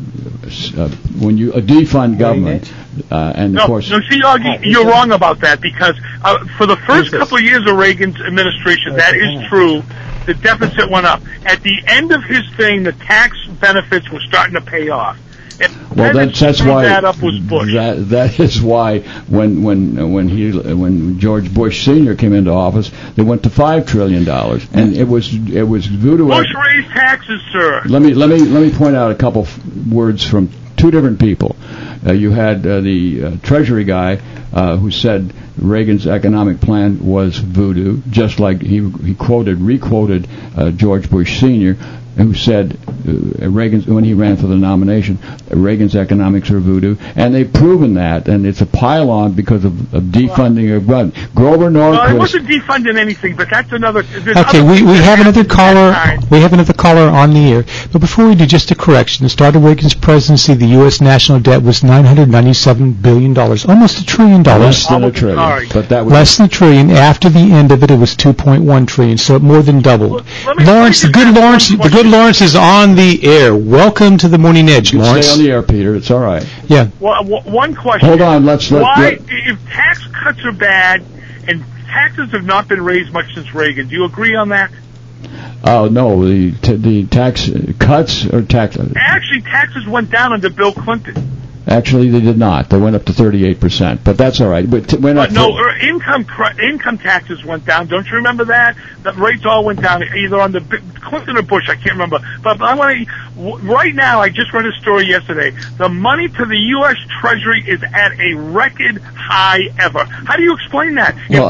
when you defund government, and of course. No, see, Augie, you're wrong about that because for the first couple of years of Reagan's administration, that is true. The deficit went up. At the end of his thing, the tax benefits were starting to pay off. Well, that's why that is why when George Bush Sr. came into office, they went to $5 trillion, and it was voodoo. Bush raised taxes, sir. Let me point out a couple words from two different people. You had the Treasury guy who said Reagan's economic plan was voodoo, just like he requoted George Bush Sr., who said Reagan's, when he ran for the nomination, Reagan's economics are voodoo, and they've proven that, and it's a pile-on because of defunding of government. Grover Norquist. Well, it wasn't defunding anything, but that's another. Okay, we have another caller. We have another caller on the air, but before we do, just a correction. The start of Reagan's presidency, the U.S. national debt was $997 billion, almost $1 trillion. Less than $1 trillion, but that was less than $1 trillion. After the end of it, it was $2.1 trillion, so it more than doubled. Lawrence, the good Lawrence is on the air. Welcome to the Morning Edge, Lawrence. Stay on the air, Peter. It's all right. Yeah. Well, if tax cuts are bad and taxes have not been raised much since Reagan, do you agree on that? Oh no, the tax cuts or tax. Actually, taxes went down under Bill Clinton. Actually, they did not. They went up to 38%, but that's all right. Income taxes went down. Don't you remember that? The rates all went down, either under Clinton or Bush. I can't remember. But Right now, I just read a story yesterday. The money to the U.S. Treasury is at a record high ever. How do you explain that? Well,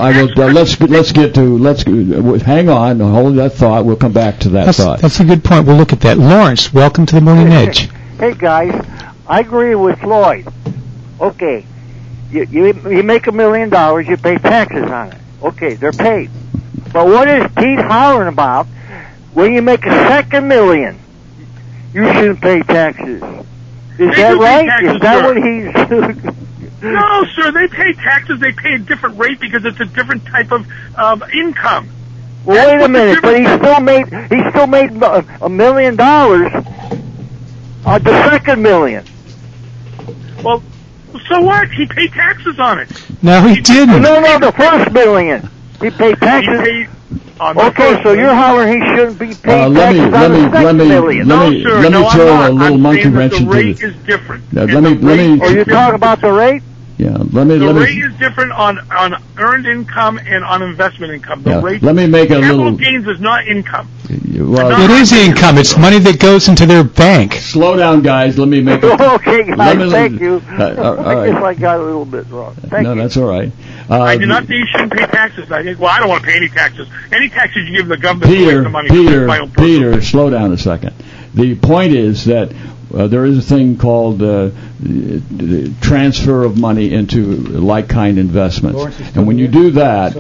hang on, hold that thought. We'll come back to that thought. That's a good point. We'll look at that. Lawrence, welcome to the Morning Edge. Hey guys, I agree with Floyd. Okay, you make $1 million, you pay taxes on it. Okay, they're paid. But what is Pete hollering about? When you make a second $1 million, you shouldn't pay taxes. Is that right? Taxes, is that sir. what he's... No, sir. They pay taxes. They pay a different rate because it's a different type of income. Well, wait a minute. But he still made $1 million on the second $1 million. Well, so what? He paid taxes on it. No, he didn't. No, the first $1 million. He paid taxes. Okay, so you're hollering he shouldn't be paid taxes on the second $1 million. Let me throw a little monkey wrench into the rate is different. Are you talking about the rate? Yeah, the rate is different on earned income and on investment income. The rate. Let me make a capital little. gains is not income. Well, it is income. It's money that goes into their bank. Slow down, guys. Let me make. Okay, guys. Thank you. All right. I guess I got a little bit wrong. Thank you. No, that's all right. I do not think you shouldn't pay taxes. I think. Well, I don't want to pay any taxes. Any taxes you give the government, Peter, the money. Peter, slow down a second. The point is that. There is a thing called transfer of money into like-kind investments, and when you do that,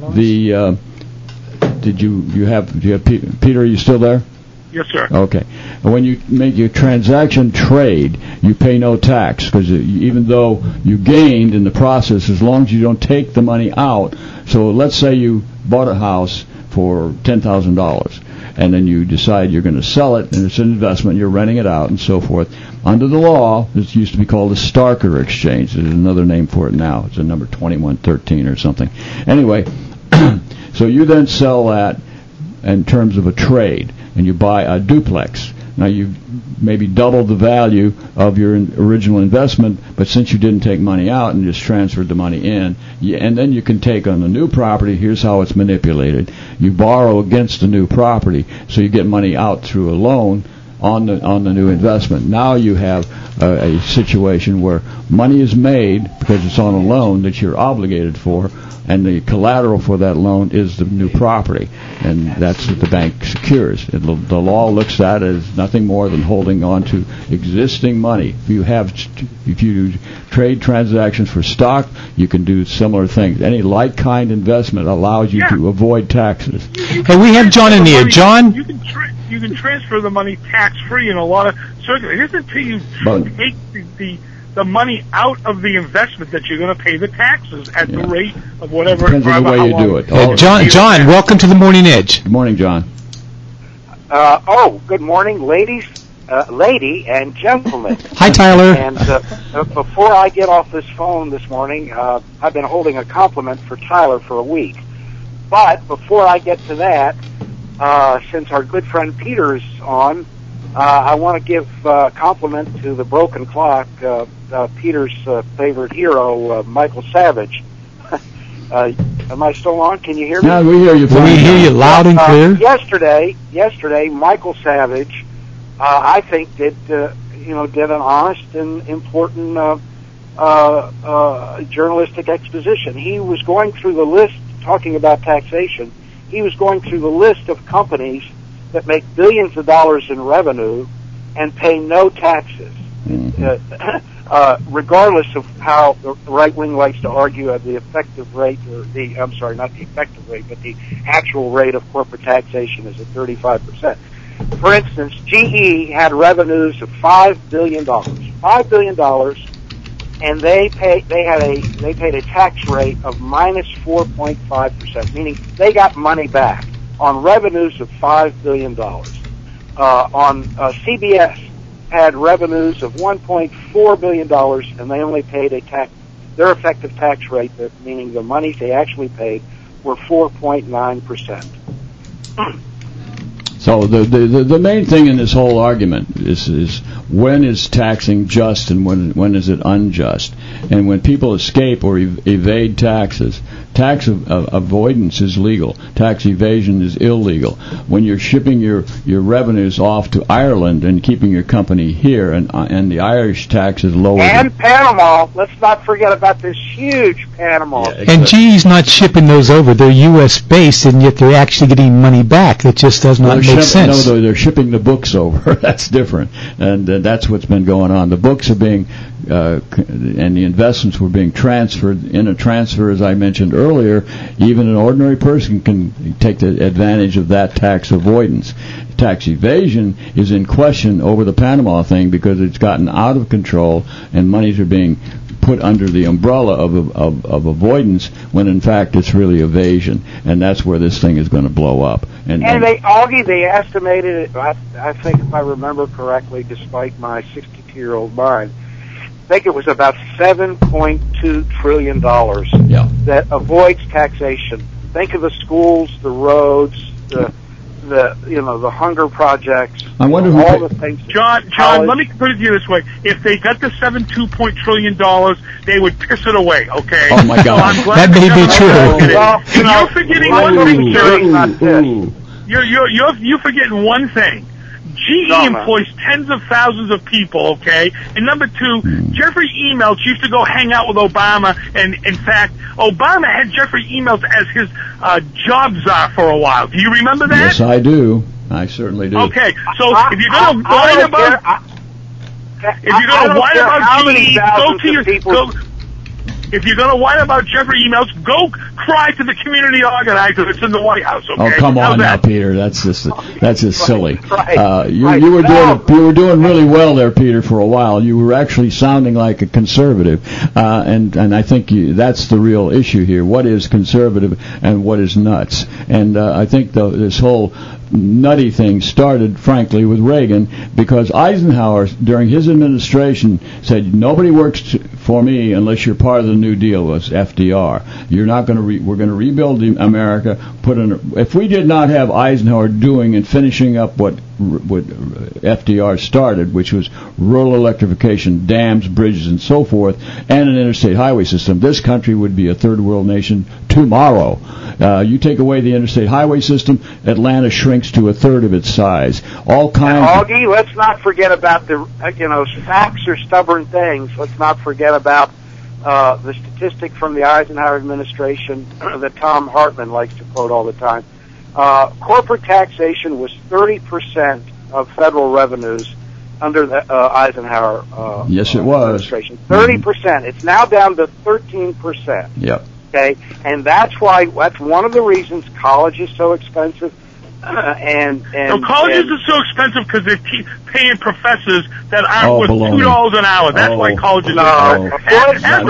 do you have Peter? Are you still there? Yes, sir. Okay. And when you make your transaction trade, you pay no tax because even though you gained in the process, as long as you don't take the money out. So let's say you bought a house for $10,000. And then you decide you're going to sell it, and it's an investment, you're renting it out, and so forth. Under the law, this used to be called a Starker exchange. There's another name for it now. It's a number 2113 or something. Anyway, so you then sell that in terms of a trade, and you buy a duplex. Now, you maybe doubled the value of your original investment, but since you didn't take money out and just transferred the money in, and then you can take on the new property. Here's how it's manipulated. You borrow against the new property, so you get money out through a loan on the new investment. Now you have a situation where money is made because it's on a loan that you're obligated for, and the collateral for that loan is the new property, and that's what the bank secures. The law looks at it as nothing more than holding on to existing money. If you trade transactions for stock, you can do similar things. Any like-kind investment allows you to avoid taxes. Hey, we have John in here. John? You can transfer the money tax-free in a lot of circumstances. It isn't until you take the money out of the investment that you're going to pay the taxes at the rate of whatever. Depends on the way you do it. John, welcome to the Morning Edge. Good morning, John. Good morning, lady and gentlemen. Hi, Tyler. And before I get off this phone this morning, I've been holding a compliment for Tyler for a week. But before I get to that, since our good friend Peter is on, I want to give a compliment to the broken clock, Peter's favorite hero, Michael Savage. Am I still on? Can you hear me? Yeah, we hear you. We hear you loud and clear. Yesterday, Michael Savage, I think did an honest and important journalistic exposition. He was going through the list, talking about taxation. He was going through the list of companies that make billions of dollars in revenue and pay no taxes, regardless of how the right wing likes to argue at the effective rate, not the effective rate, but the actual rate of corporate taxation is at 35%. For instance, GE had revenues of $5 billion, and they paid a tax rate of minus 4.5%, meaning they got money back on revenues of $5 billion. CBS had revenues of $1.4 billion, and they only paid their effective tax rate, meaning the monies they actually paid, were 4.9%. So the main thing in this whole argument is when is taxing just and when is it unjust? And when people escape or evade taxes, tax avoidance is legal. Tax evasion is illegal. When you're shipping your revenues off to Ireland and keeping your company here, and the Irish tax is lower. And Panama. Let's not forget about this huge Panama. Yeah, And GE's not shipping those over. They're U.S. based, and yet they're actually getting money back. That just does not make sense. No, they're shipping the books over. That's different, and that's what's been going on. The books are being and the investments were being transferred. In a transfer, as I mentioned earlier, even an ordinary person can take the advantage of that tax avoidance. Tax evasion is in question over the Panama thing because it's gotten out of control and monies are being put under the umbrella of avoidance when in fact it's really evasion, and that's where this thing is going to blow up. And they estimated it, I think if I remember correctly, despite my 62-year-old mind, I think it was about $7.2 trillion that avoids taxation. Think of the schools, the roads, the hunger projects. I wonder the things. John, let me put it to you this way: if they got the $7.2 trillion, they would piss it away. Okay. Oh my God, that may be true. Well, you're forgetting one thing, Jerry. You're forgetting one thing. GE employs tens of thousands of people, okay? And number two, Jeffrey Emails used to go hang out with Obama, and in fact, Obama had Jeffrey Emails as his job czar for a while. Do you remember that? Yes, I do. I certainly do. Okay, so if you're going to whine about GE, if you're going to whine about Jeffrey Emails, go cry to the community organizer that's in the White House. Okay? Oh, come on now, Peter. That's just silly. You were doing really well there, Peter, for a while. You were actually sounding like a conservative, and I think that's the real issue here. What is conservative and what is nuts? And I think this whole nutty thing started, frankly, with Reagan, because Eisenhower, during his administration, said nobody works for me unless you're part of the New Deal. Was FDR. You're not going to. We're going to rebuild America. If we did not have Eisenhower doing and finishing up what FDR started, which was rural electrification, dams, bridges, and so forth, and an interstate highway system, this country would be a third world nation tomorrow. You take away the interstate highway system, Atlanta shrinks to a third of its size. All kinds. Augie, let's not forget about the facts are stubborn things. Let's not forget about the statistic from the Eisenhower administration that Tom Hartman likes to quote all the time. Corporate taxation was 30% of federal revenues under the Eisenhower yes, it was. administration. 30%. It's now down to 13%. Yep. Okay, and that's one of the reasons college is so expensive. Colleges are so expensive because they're paying professors that aren't worth $2 an hour. That's why colleges are expensive.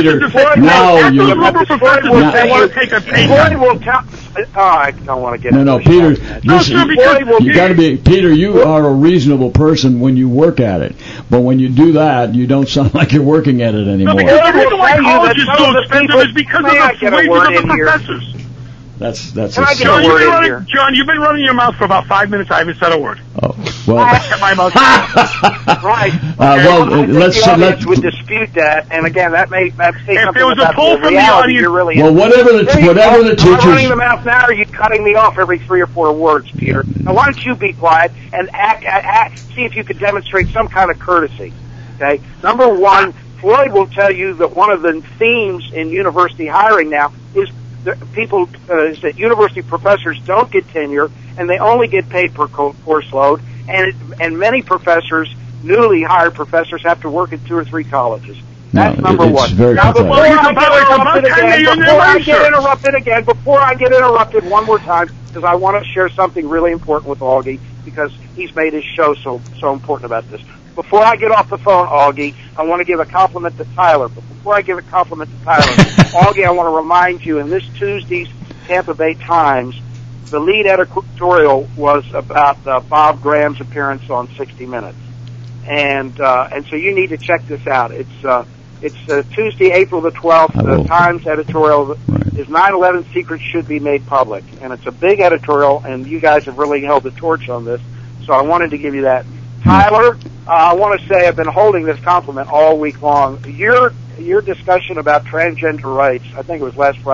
I don't want to get into Peter. You got to be Peter. You are a reasonable person when you work at it, but when you do that, you don't sound like you're working at it anymore. Because the reason why college is so expensive is because of the wages of the professors. That's John, you've been running your mouth for about 5 minutes. I haven't said a word. Oh, well. I kept my mouth shut. Right. Let's would dispute that, and again, that may say if something there was about a poll from the audience. Really whatever the teachers. I'm running the mouth now. Or are you cutting me off every 3 or 4 words, Peter? Now, why don't you be quiet and see if you could demonstrate some kind of courtesy? Okay. Number one, Floyd will tell you that one of the themes in university hiring now is is that university professors don't get tenure and they only get paid per course load, and many professors, newly hired professors, have to work at 2 or 3 colleges. That's number one. Now, before I get interrupted one more time, because I want to share something really important with Augie, because he's made his show so important about this. Before I get off the phone, Augie, I want to give a compliment to Tyler. But before I give a compliment to Tyler, Augie, I want to remind you, in this Tuesday's Tampa Bay Times, the lead editorial was about Bob Graham's appearance on 60 Minutes. And so you need to check this out. It's Tuesday, April the 12th. The Times editorial is 9/11 Secrets Should Be Made Public. And it's a big editorial, and you guys have really held the torch on this. So I wanted to give you that. Tyler, I want to say I've been holding this compliment all week long. Your discussion about transgender rights, I think it was last Friday,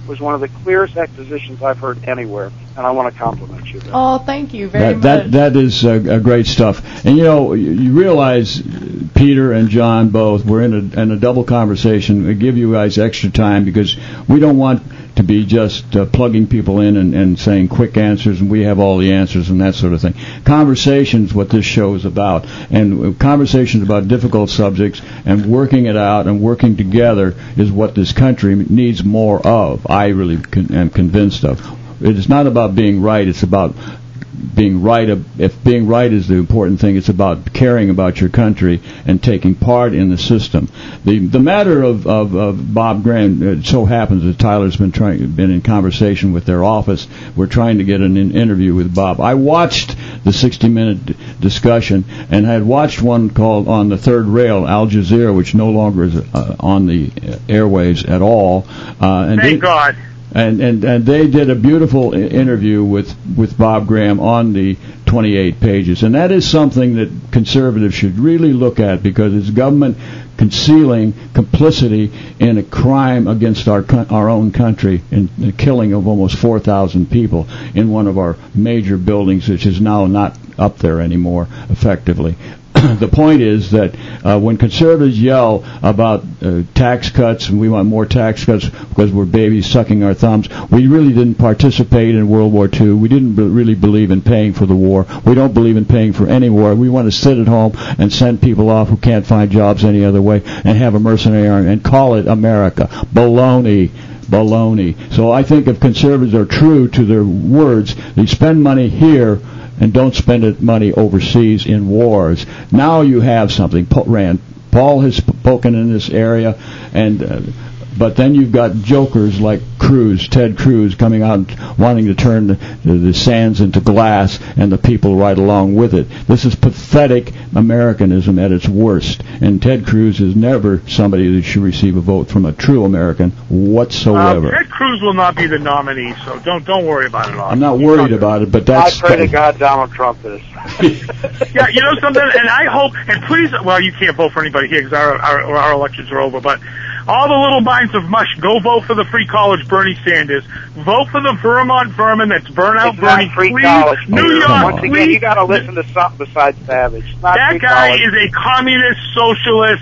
was one of the clearest expositions I've heard anywhere, and I want to compliment you. Oh, thank you very much. That is great stuff. And you realize, Peter and John both, we're in a double conversation. We give you guys extra time because we don't want to be just plugging people in and saying quick answers and we have all the answers and that sort of thing. Conversations, what this show is about, and conversations about difficult subjects and working it out and working together is what this country needs more of. I really am convinced of. It's not about being right, it's about being right. If being right is the important thing, it's about caring about your country and taking part in the system. The matter of Bob Graham, it so happens that Tyler's been in conversation with their office. We're trying to get an interview with Bob. I watched the 60-minute discussion, and I had watched one called On the Third Rail, Al Jazeera, which no longer is on the airwaves at all. Thank God. And they did a beautiful interview with Bob Graham on the 28 pages. And that is something that conservatives should really look at, because it's government concealing complicity in a crime against our own country, in the killing of almost 4,000 people in one of our major buildings, which is now not up there anymore effectively. The point is that when conservatives yell about tax cuts, and we want more tax cuts because we're babies sucking our thumbs, we really didn't participate in World War II. We didn't really believe in paying for the war. We don't believe in paying for any war. We want to sit at home and send people off who can't find jobs any other way and have a mercenary army and call it America. Baloney. So I think if conservatives are true to their words, they spend money here and don't spend money overseas in wars. Now you have something. Paul has spoken in this area, and but then you've got jokers like Ted Cruz, coming out and wanting to turn the sands into glass and the people right along with it. This is pathetic Americanism at its worst, and Ted Cruz is never somebody that should receive a vote from a true American whatsoever. Ted Cruz will not be the nominee, so don't worry about it all. I'm not worried about it, but that's... I pray to God Donald Trump is. Yeah, you know something, and I hope, and please, well, you can't vote for anybody here because our elections are over, but all the little minds of mush, go vote for the free college Bernie Sanders. Vote for the Vermont vermin that's burnout Bernie. Free please. college. New York, Once again, please. you got to listen to something besides Savage. That guy is a communist, socialist.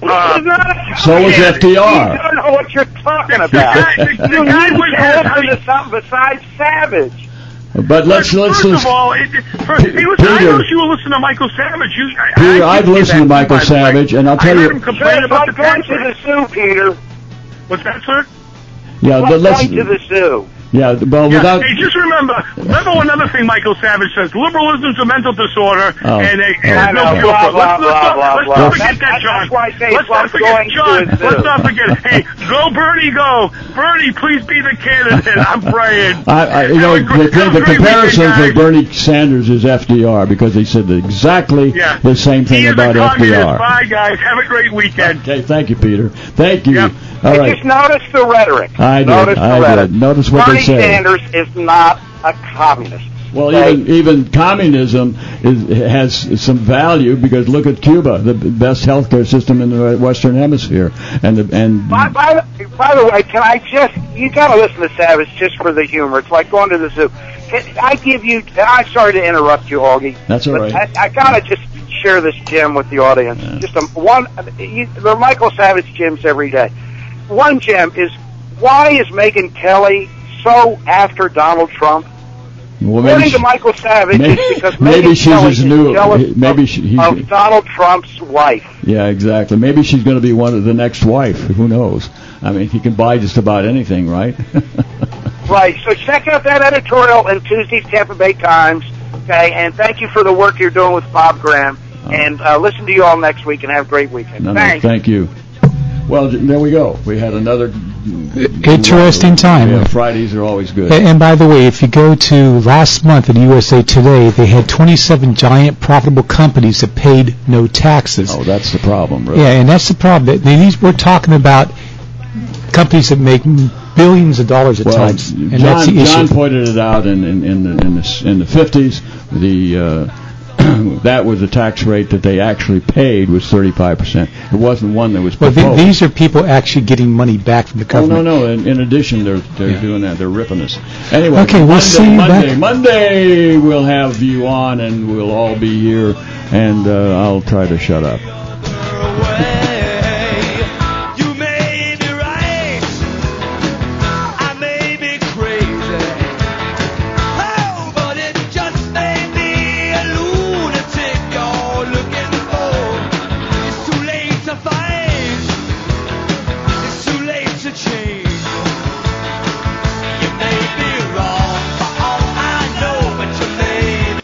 So is FDR. You don't know what you're talking about. The guy you was listen to something besides Savage. But first of all, I noticed you were listening to Michael Savage. Peter, I've listened to Michael Savage, and I'll tell you... I heard him complain about the going to the zoo, Peter. What's that, sir? Yeah, but let's... Going to the zoo. Yeah, well, without... Hey, just remember another thing Michael Savage says. Liberalism's a mental disorder, and there's no cure for it. Let's not forget that, John. That's why I say Let's not forget, John. Let's not forget. Hey, go Bernie, go. Bernie, please be the candidate. I'm praying. The comparison for Bernie Sanders is FDR, because he said exactly the same thing about FDR. Bye, guys. Have a great weekend. Okay, thank you, Peter. Thank you. Yep. All right. Just notice the rhetoric. I did. Notice what Bernie they say. Sanders is not a communist. Well, okay? even communism has some value, because look at Cuba, the best healthcare system in the Western Hemisphere, By the way, can I you got to listen to Savage just for the humor. It's like going to the zoo. I'm sorry to interrupt you, Augie. That's all right. I got to just share this gem with the audience. Yeah. Just there are Michael Savage gems every day. One gem is, why is Megyn Kelly so after Donald Trump? Well, according to Michael Savage, it's because Megyn Kelly is jealous of Donald Trump's wife. Yeah, exactly. Maybe she's going to be the next wife. Who knows? I mean, he can buy just about anything, right? Right. So check out that editorial in Tuesday's Tampa Bay Times. Okay, and thank you for the work you're doing with Bob Graham. And listen to you all next week, and have a great weekend. Thanks. Thank you. Well, there we go. We had another interesting time. Yeah, Fridays are always good. And by the way, if you go to last month at USA Today, they had 27 giant profitable companies that paid no taxes. Oh, that's the problem, really. Yeah, and that's the problem. We're talking about companies that make billions of dollars at times, and that's the issue. John pointed it out in the 50s. that was the tax rate that they actually paid was 35%. It wasn't one that was Well, proposed. these are people actually getting money back from the government. No. In addition, they're doing that. They're ripping us. Anyway, Okay, we'll see you back. Monday we'll have you on, and we'll all be here, and I'll try to shut up.